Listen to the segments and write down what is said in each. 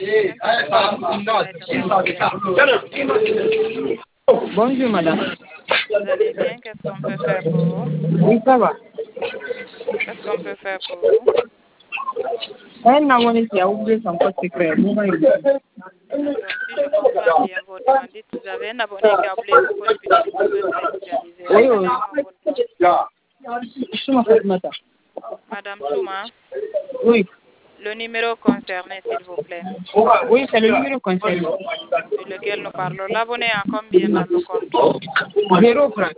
Bonjour, madame. Vous allez bien? Qu'est-ce qu'on peut faire pour vous? Oui, ça va. Qu'est-ce qu'on peut faire pour vous? Un abonné qui a oublié son code secret. D'accord. Si je comprends bien votre demande, dites, vous avez un abonné qui a oublié son code public pour être réinitialisé. Oui, oui. Rappelez-moi votre nom. Souma Fatmata. Madame Souma, Oui. le numéro concerné, s'il vous plaît, Oui, c'est le numéro concerné. sur lequel nous parlons. L'abonné a combien dans le compte? 0 francs.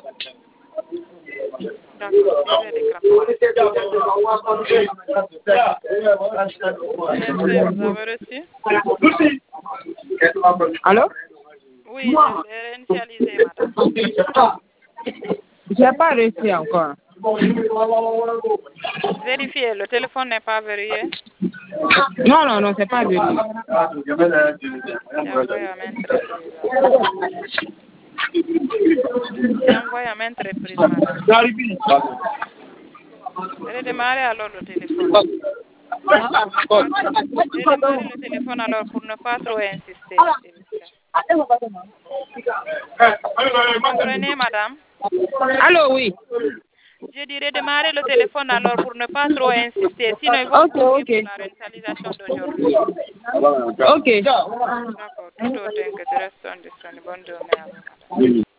D'accord, suivez l'écran. Merci, vous avez reçu? Allô? Oui, je l'ai réinitialisé, madame. Je n'ai pas reçu encore. Vérifiez, le téléphone n'est pas verrouillé. Non, non, non, c'est pas vérifié. C'est envoyé à maintes reprises. C'est envoyé à maintes reprises, madame. Redémarrez alors le téléphone. Redémarrez le téléphone alors pour ne pas trop insister, s'il vous plaît. Vous comprenez, madame? Allô, oui. Je dirais démarrer le téléphone alors pour ne pas trop insister. Sinon, il va bloquer pour la réinitialisation d'aujourd'hui. Ok. D'accord. Tout autant que tu restes disponible. Bonne journée à vous, madame.